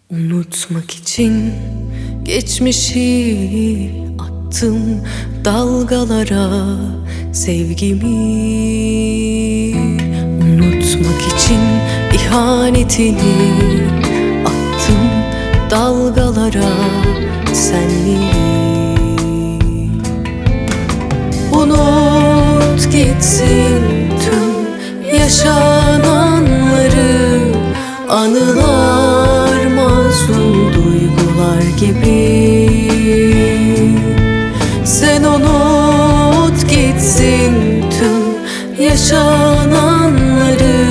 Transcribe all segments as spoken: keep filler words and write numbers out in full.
Unutmak için geçmişi attım dalgalara sevgimi. Unutmak için ihanetini attım dalgalara senliği. Unut gitsin tüm yaşananları, anılar mazlum duygular gibi. Sen unut gitsin tüm yaşananları,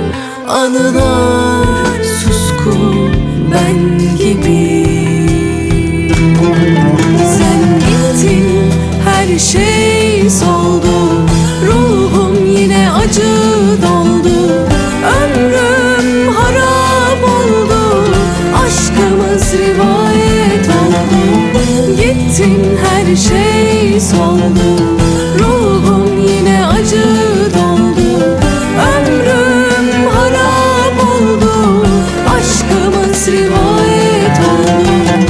anılar suskun ben gibi. Sen gittin, her şey soldu, ruhum yine acı doldu. Ömrüm harap oldu, aşkımız rivayet oldu. Gittin, her şey soldu, ruhum yine acı doldu. Ömrüm harap oldu, aşkımız rivayet oldu.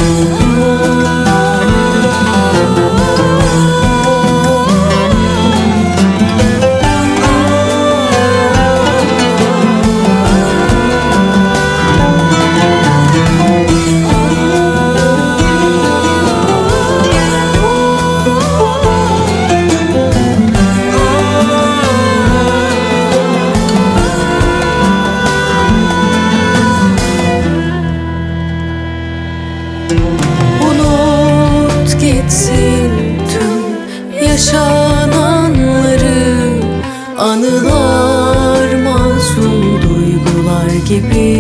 Unut gitsin tüm yaşananları, anılar mazlum duygular gibi.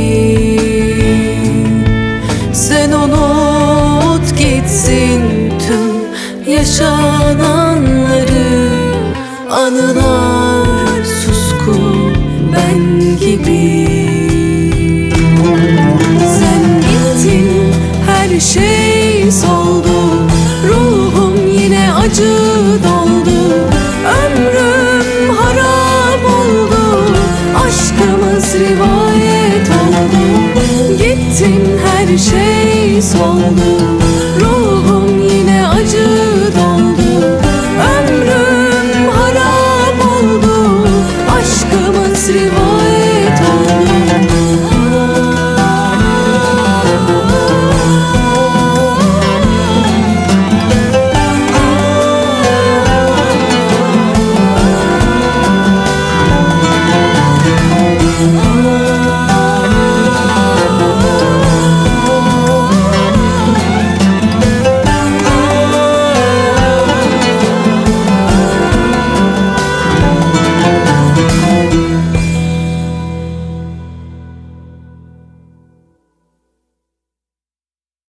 Sen unut gitsin tüm yaşananları, anılar suskun ben gibi. Sen gittin, her şey soldu, ruhum yine acı doldu. Ömrüm harap oldu, aşkımız rivayet oldu. Gittin, her şey soldu,